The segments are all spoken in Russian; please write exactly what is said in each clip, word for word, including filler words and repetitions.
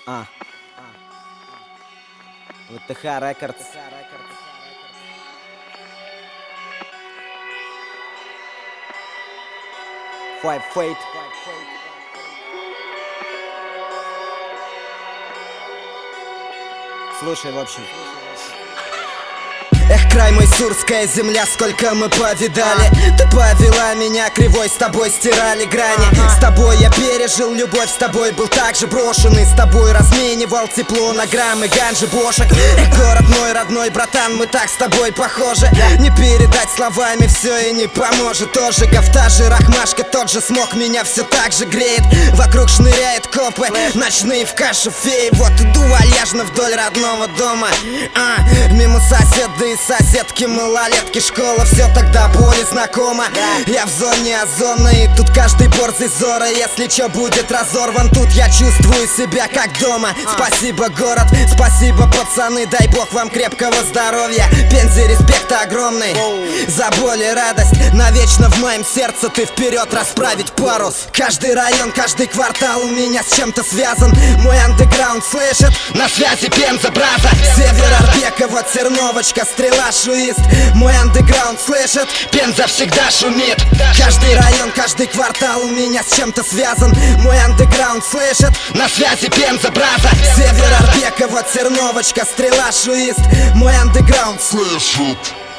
А. ВТХ Рекордс. Five Fate. Слушай, в общем. Эх, край мой, сурская земля, сколько мы повидали. Ты повела меня кривой, с тобой стирали грани. С тобой я пережил любовь, с тобой был так же брошенный. С тобой разменивал тепло на граммы ганжи бошек. Эх, город мой родной, братан, мы так с тобой похожи. Не передать словами все и не поможет. Тоже Гафтажи, Рахмашка, тот же смог меня все так же греет. Вокруг шныряют копы, ночные в кашу феи. Вот иду вальяжно вдоль родного дома, а, мимо соседа и соседки, малолетки, школа, все тогда более знакомо. Я в зоне озона, и тут каждый борзый зора. Если чё будет разорван, тут я чувствую себя как дома. Спасибо, город, спасибо, пацаны, дай бог вам крепкого здоровья. Пензе, респект огромный за боль и радость. Навечно в моем сердце ты вперед расправить парус. Каждый район, каждый квартал у меня с чем-то связан. Мой андеграунд слышит, на связи Пенза, браза. Север, Арбекова, Терновочка, Стрела, Шуист. Мой андеграунд слышит, Пенза всегда шумит. Каждый район, каждый квартал у меня с чем-то связан. Мой андеграунд слышит, на связи Пенза, браза. Север, Арбекова, Терновочка, Стрела, Шуист. Мой андеграунд слышит.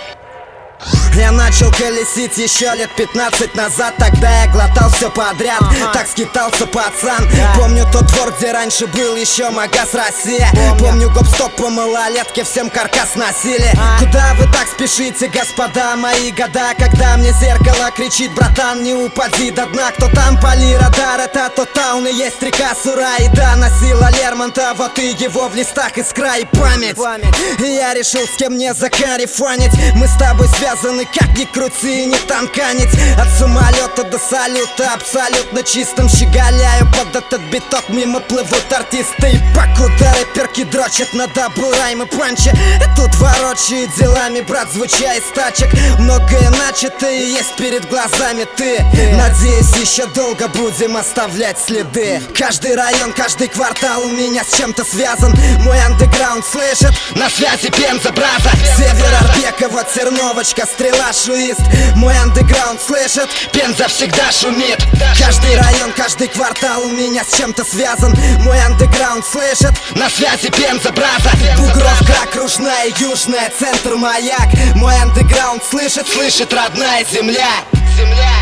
Я начал колесить еще лет пятнадцать назад. Тогда я глотал все подряд, ага. Так скитался пацан, да. Помню тот двор, где раньше был еще магаз Россия. Помню, Помню гоп-стоп по малолетке, всем каркас носили, а? Куда вы так спешите, господа, мои года? Когда мне зеркало кричит, братан, не упади до дна. Кто там, поли радар, это тот таун и есть река Сура. И да, носила Лермонтова, вот и его в листах искра и память, память. И я решил, с кем мне закарифанить. Мы с тобой связаны, как ни крути и не танканить. От самолета до салюта, абсолютно чистым щеголяю под этот биток. Мимо плывут артисты, и покуда рэперки дрочат на дабл раймы панчи. И тут ворочают делами, брат, звуча из тачек. Многое начато и есть перед глазами ты. Надеюсь, еще долго будем оставлять следы. Каждый район, каждый квартал у меня с чем-то связан. Мой андеграунд слышит, на связи Пенза, браза. Север, Арбекова, Терновочка, Стрела, Шуист. Мой андеграунд слышит, Пенза всегда шумит. Каждый район, каждый квартал у меня с чем-то связан. Мой андеграунд слышит, на связи Пенза, браза. Бугровка, окружная, южная, центр, маяк. Мой андеграунд слышит, слышит родная земля. Земля.